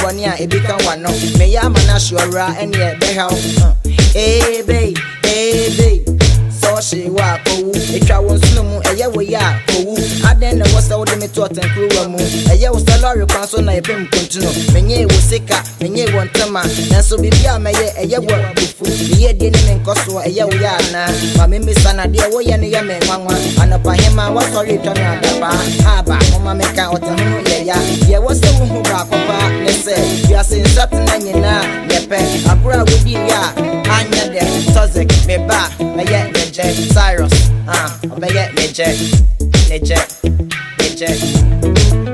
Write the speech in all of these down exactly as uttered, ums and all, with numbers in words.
bonia e bika wano me ya mana shura ene e be ha eh babe eh babe so she wa ko etwa won sunu mu eye wo ya ko aden na wo sa wo de me to tankruwa mu eye wo salary kwan so na e pem kontuno menye wo sika menye wo ntama na so bibia meye eye wo bifu ye de ne nkoso eye wo ya na ma me misa na de wo ye ne ye me nwanwa anopa hema wo sorry twa na adaba aba mama me ka otahunu ye ya ye wo se wo hu ba ko ba ne se ya sensat na nyina ye pe akura wo di ya anya de toxic me ba meye Cyrus, ah, uh, I get legit, legit, legit.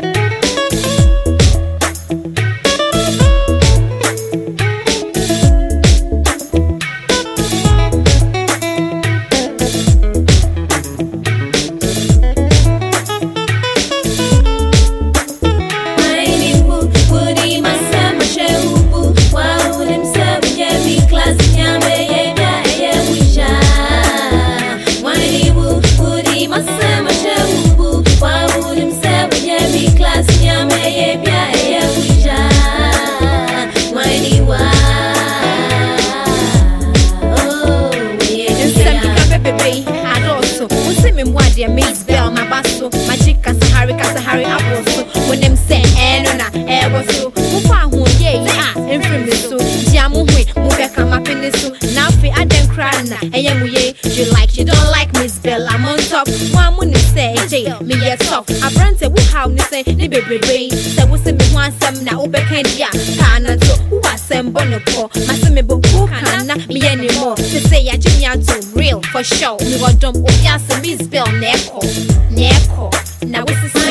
Miss Bell, my basso, magic Sahari, Sahari, Apple. When them say, eh, no, no, eh, was so. Mufa, who, yeah, ah, and from the so. Jamu, Mubeka, my penis, now free, I don't cry, and you like, you don't like Miss Bell, I'm on top. One would say, Jay, me yet soft. I brand say, who how you say, the baby brain. So we say, me want some now, Obekan, ya, Kana, who was some bonopo, my semi book, who can not me anymore. To say, I junior to real for sure. Me want dump, oh, yes, Miss Bell, Neko, Neko. Now, what's the